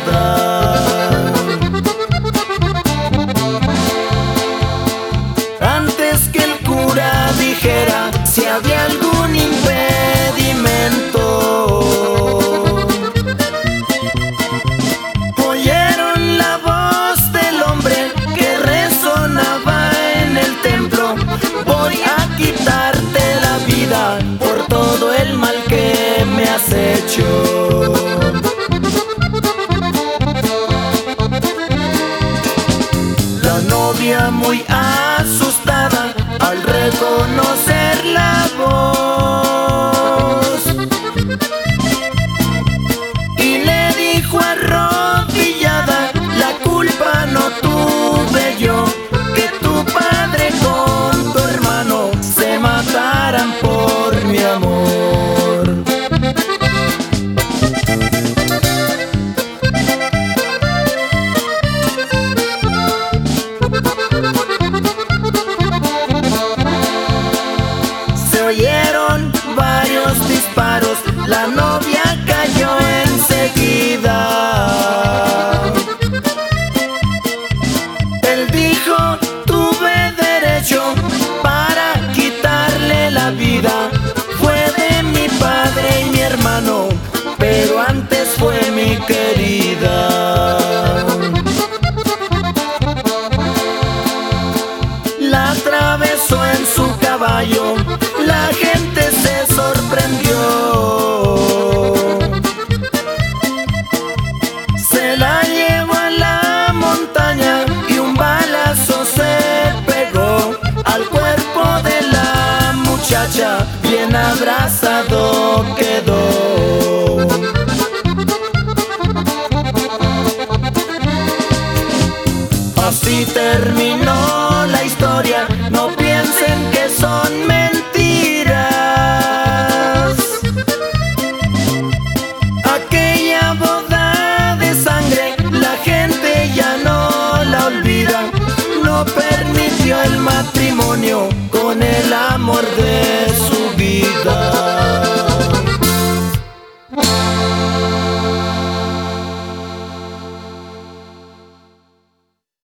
Antes que el cura dijera si había algún impedimento, oyeron la voz del hombre que resonaba en el templo: voy a quitarte la vida por todo el mal que me has hecho. La novia, muy asustada al reconocer la voz, y le dijo arrodillada: la culpa no tuve yo, que tu padre con tu hermano se mataran por mi amor. Oyeron varios disparos, la novia cayó enseguida. Él dijo: tuve derecho para quitarle la vida, fue de mi padre y mi hermano, pero antes fue mi querida. La atravesó en su caballo, la gente se sorprendió. Se la llevó a la montaña y un balazo se pegó al cuerpo de la muchacha, bien abrazado quedó. Así terminó la historia, no piensen que son mentiras. Aquella boda de sangre la gente ya no la olvida, no permitió el matrimonio con el amor de